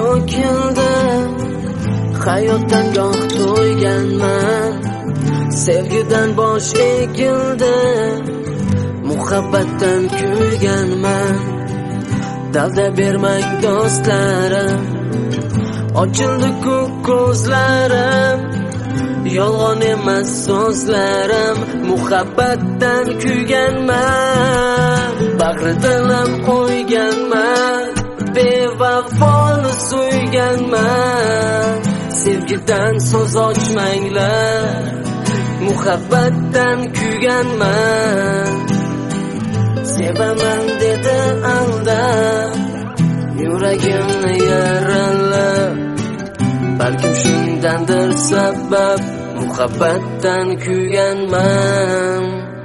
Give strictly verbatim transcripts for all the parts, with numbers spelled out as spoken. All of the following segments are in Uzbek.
to'kildi, hayotdan goh to'yganman. Sevgidan bosh egildi, muhabbatdan kuyganman. Dalda bermang do'stlarim, ochildi-ku ko'zlarim. Yolg'on emas so'zlarim, muhabbatdan kuyganman. Bag'ri dilim qo'yganman, bevafoni suyganman. Sevgidan so'z ochmanglar, muhabbatdan kuyganman. Sevaman dedi aldab, yuragimni yaralab. Balkim shundandir sabab, muhabbatdan kuyganman.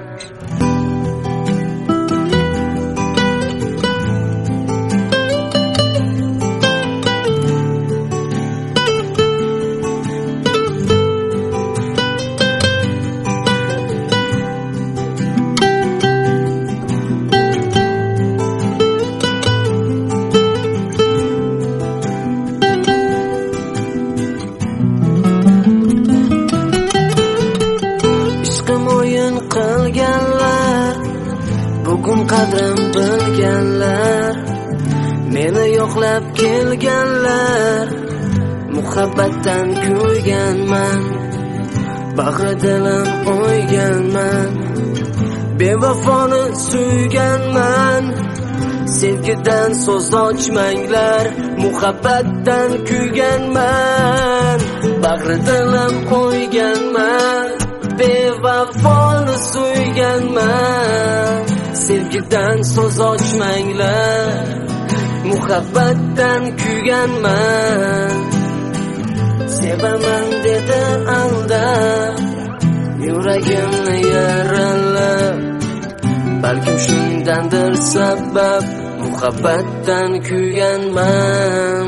Qilganlar, bugun qadrim bilganlar, meni yo'qlab kelganlar. Muhabbatdan kuyganman, bag'ri dilim o'yganman. Bevafoni suyganman. Sevgidan so'z ochmanglar, muhabbatdan kuyganman. Bag'ri dilim qo'yganman, bevafoni suyganman. Sevgidan so'z ochmanglar, muhabbatdan kuyganman. Sevaman dedi aldab, yuragimni yaralab. Balkim shundandir sabab, muhabbatdan kuyganman.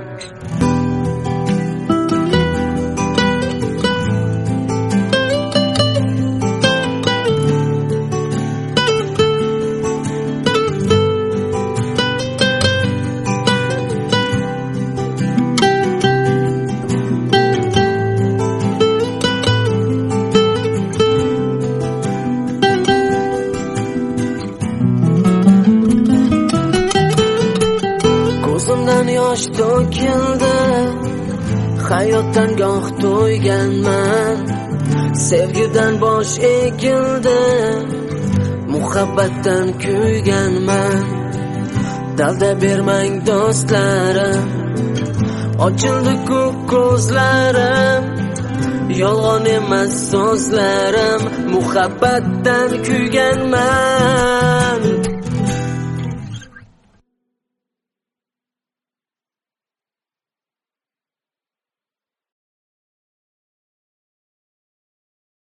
Ko'zimdan yosh to'kildi, hayotdan goh to'yganman. Sevgidan bosh egildi, muhabbatdan kuyganman. Dalda bermang do'stlarim, ochildi-ku ko'zlarim. Yolg'on emas so'zlarim, muhabbatdan kuyganman.